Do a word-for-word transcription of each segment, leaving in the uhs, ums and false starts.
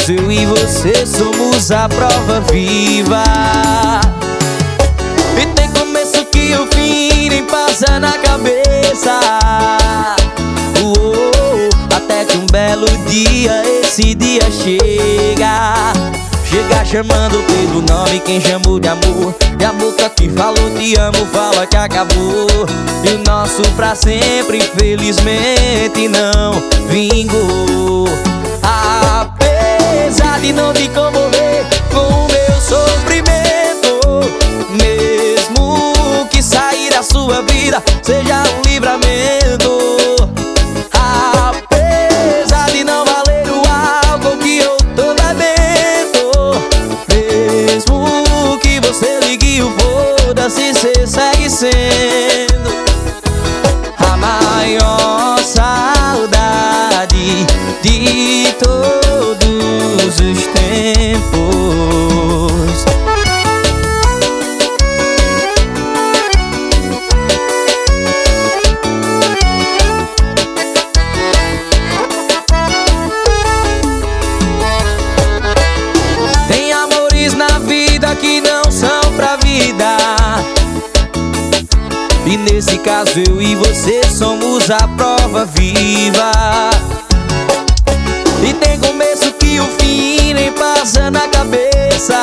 caso eu e você somos a prova viva. E tem começo que o fim nem passa na cabeça. Uou, até que um belo dia esse dia chega. Chega chamando pelo nome quem chamou de amor. E a boca que falou te amo fala que acabou. E o nosso pra sempre infelizmente não vingou. Apesar de não te comover com o meu sofrimento, mesmo que sair da sua vida seja um livramento. Apesar de não valer o álcool que eu tô bebendo, mesmo que você ligue o foda-se, cê segue sendo a maior saudade de todos os tempos. Tem amores na vida que não são pra vida, e nesse caso eu e você somos a prova viva. E tem começo que o fim nem passa na cabeça.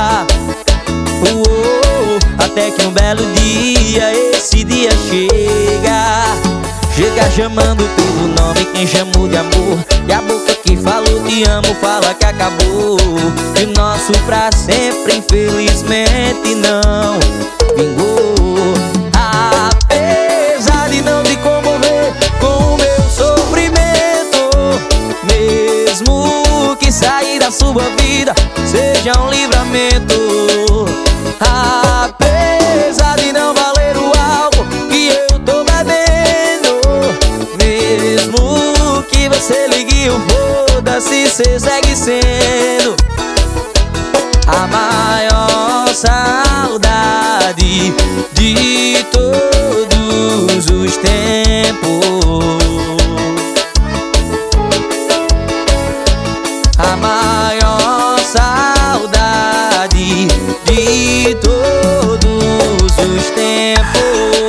Uou, até que um belo dia esse dia chega. Chega chamando pelo nome quem chamou de amor. E a boca que falou te amo fala que acabou. E o nosso pra sempre infelizmente não vingou. Apesar de não te comover com o meu sofrimento, mesmo que sair da sua vida seja um livramento. Apesar de não valer o álcool que eu tô bebendo, mesmo que você ligue o foda-se, cê segue sendo a maior saudade de todos os tempos. A maior saudade de todos os tempos.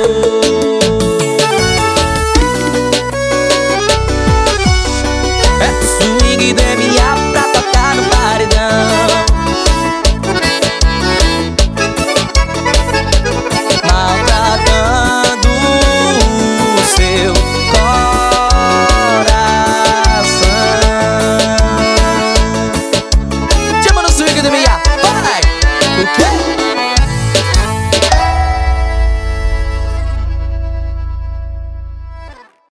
É swing D M A pra tocar no paredão. Maltratando o seu coração. Chama no swing D M A.